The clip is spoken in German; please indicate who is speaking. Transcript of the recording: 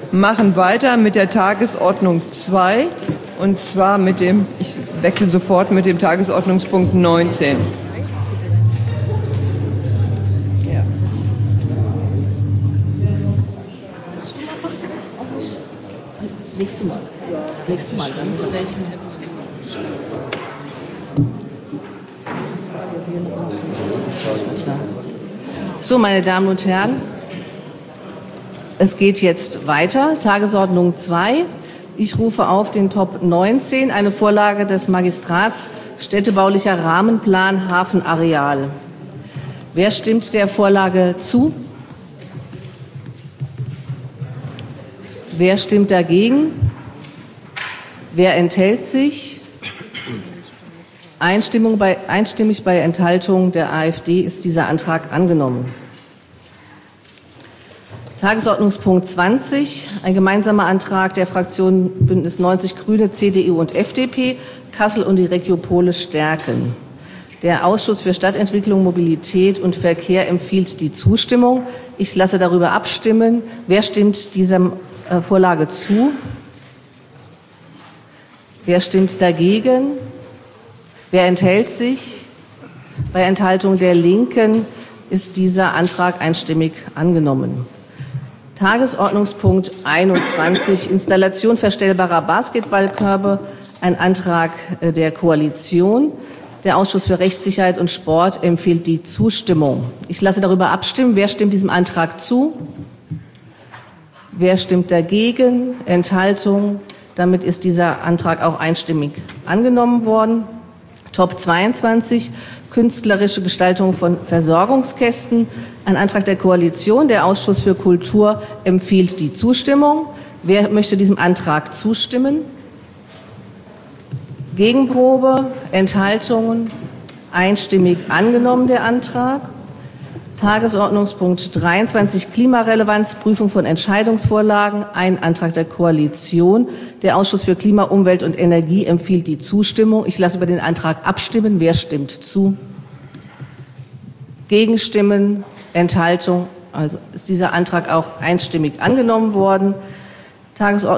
Speaker 1: machen weiter mit der Tagesordnung 2, und zwar ich wechsle sofort mit dem Tagesordnungspunkt 19. Ja.
Speaker 2: Das nächste Mal. So, meine Damen und Herren, es geht jetzt weiter. Tagesordnung 2. Ich rufe auf den Top 19, eine Vorlage des Magistrats, städtebaulicher Rahmenplan Hafenareal. Wer stimmt der Vorlage zu? Wer stimmt dagegen? Wer enthält sich? Einstimmig bei Enthaltung der AfD ist dieser Antrag angenommen. Tagesordnungspunkt 20, ein gemeinsamer Antrag der Fraktionen Bündnis 90 Grüne, CDU und FDP, Kassel und die Regiopole stärken. Der Ausschuss für Stadtentwicklung, Mobilität und Verkehr empfiehlt die Zustimmung. Ich lasse darüber abstimmen. Wer stimmt dieser Vorlage zu? Wer stimmt dagegen? Wer enthält sich? Bei Enthaltung der Linken ist dieser Antrag einstimmig angenommen. Tagesordnungspunkt 21, Installation verstellbarer Basketballkörbe, ein Antrag der Koalition. Der Ausschuss für Rechtssicherheit und Sport empfiehlt die Zustimmung. Ich lasse darüber abstimmen. Wer stimmt diesem Antrag zu? Wer stimmt dagegen? Enthaltung? Damit ist dieser Antrag auch einstimmig angenommen worden. Top 22, künstlerische Gestaltung von Versorgungskästen, ein Antrag der Koalition. Der Ausschuss für Kultur empfiehlt die Zustimmung. Wer möchte diesem Antrag zustimmen? Gegenprobe, Enthaltungen, einstimmig angenommen der Antrag. Tagesordnungspunkt 23, Klimarelevanz, Prüfung von Entscheidungsvorlagen, ein Antrag der Koalition. Der Ausschuss für Klima, Umwelt und Energie empfiehlt die Zustimmung. Ich lasse über den Antrag abstimmen. Wer stimmt zu? Gegenstimmen, Enthaltung. Also ist dieser Antrag auch einstimmig angenommen worden. Tagesordnung